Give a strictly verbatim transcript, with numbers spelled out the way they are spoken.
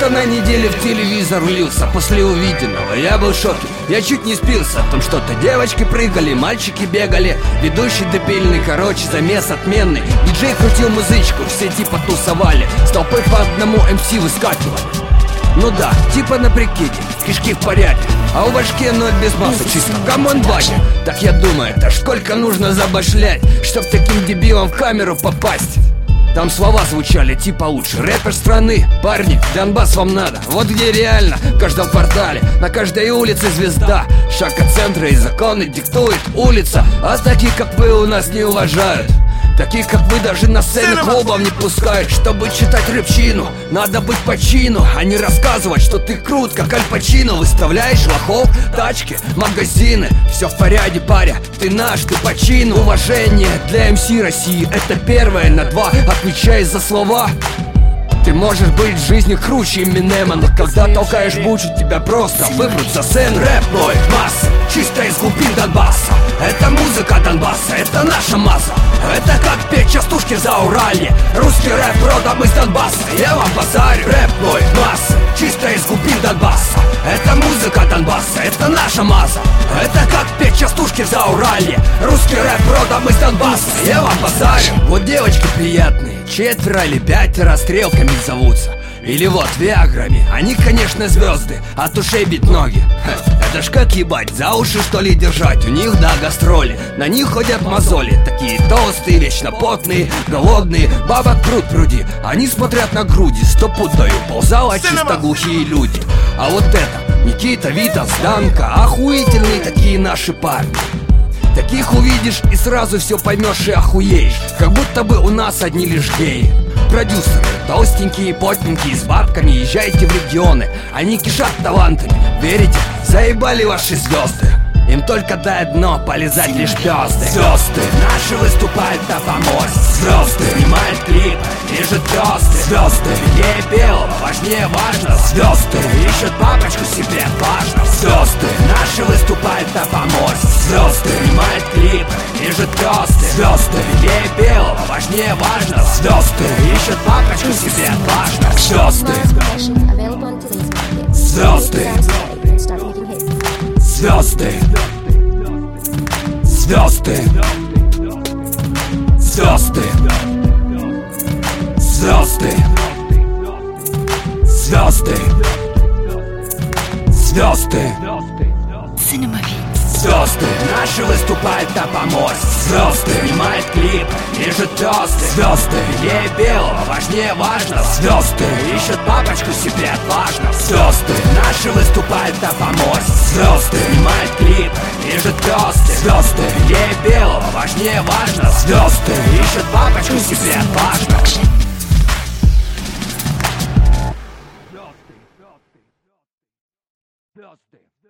Как-то на неделе в телевизор влился. После увиденного я был в шоке, я чуть не спился. Там что-то девочки прыгали, мальчики бегали. Ведущий дебильный, короче, замес отменный. Диджей крутил музычку, все типа тусовали. С толпой по одному эм си выскакивали. Ну да, типа на прикиде, кишки в порядке, а у башки ноль без масла, чисто камон батя. Так я думаю, это сколько нужно забашлять, чтоб таким дебилом в камеру попасть. Там слова звучали типа лучше рэпер страны. Парни, Донбасс вам надо, вот где реально. В каждом квартале, на каждой улице звезда. Шаг от центра и законы диктует улица. А таких как вы у нас не уважают. Таких как вы даже на сцену клубов не пускают. Чтобы читать рэпчину, надо быть по чину, а не рассказывать, что ты крут, как Аль Пачино. Выставляешь лохов, тачки, магазины. Все в порядке, паря, ты наш, ты по чину. Уважение для эм си России, это первое на два. Отвечай за слова. Ты можешь быть в жизни круче Эминема, но когда толкаешь бучу, тебя просто выпрут за сцену. Рэп мой масса, чисто из глубин Донбасса. Это музыка Донбасса, это наша масса. Это как петь частушки за Уралье. Русский рэп родом из Донбасса, я вам базарю. Рэп мой масса, чисто из глубин Донбасса. Это музыка Донбасса, это наша масса. Это как петь частушки за Уралье. Русский рэп родом из Донбасса, я вам базарю. Вот девочки приятные, четверо или пятеро стрелками зовутся. Или вот виаграми, они, конечно, звезды, от ушей бить ноги. Ха, это ж как ебать, за уши что ли держать? У них, да, гастроли, на них ходят мозоли. Такие толстые, вечно потные, голодные, бабок пруд пруди. Они смотрят на груди, сто пуд даю, ползала чисто глухие люди. А вот это, Никита, Витас, Данка, охуительные такие наши парни. Таких увидишь и сразу все поймешь и охуеешь. Как будто бы у нас одни лишь геи. Продюсеры, толстенькие, потненькие, с бабками, езжайте в регионы. Они кишат талантами, верите? Заебали ваши звезды. Им только дай дно, полезать лишь звезды. Звезды наши выступают на помосте. Звезды снимают клипы, лежат звезды. Звезды ей белого, важнее важно. Звезды ищут папочку себе, важно. Звезды наши выступают на помосте. Звезды снимают клипы, лежат звезды. Звезды ей белого, важнее важно. Звезды ищут папочку себе, важно. Звезды. Звезды. Звезды. Звезды. Звезды. Звезды. Звезды. Звезды. Звезды наши выступают на помосте. Звезды снимают клип, лежат звезды. Звезды ей белого, важнее важно. Звезды ищут папочку себе, отважно. Звезды наши выступают на помосте. Звезды снимают клип, лежат звезды. Звезды ей белого, важнее важно. Звезды ищут папочку себе, отважно. Звезды.